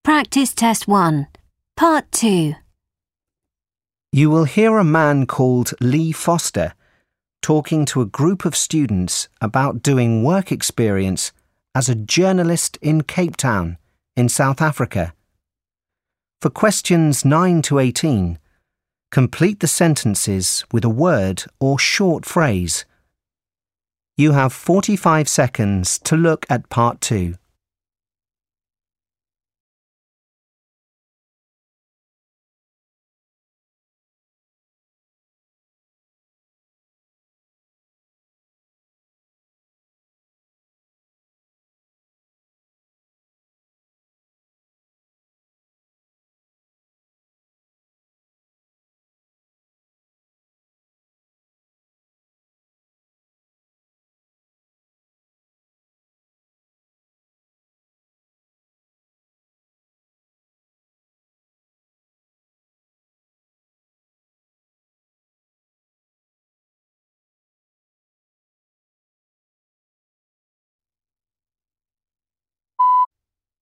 Practice Test 1, Part 2. You will hear a man called Lee Foster talking to a group of students about doing work experience as a journalist in Cape Town, in South Africa. For questions 9 to 18, complete the sentences with a word or short phrase. You have 45 seconds to look at Part 2.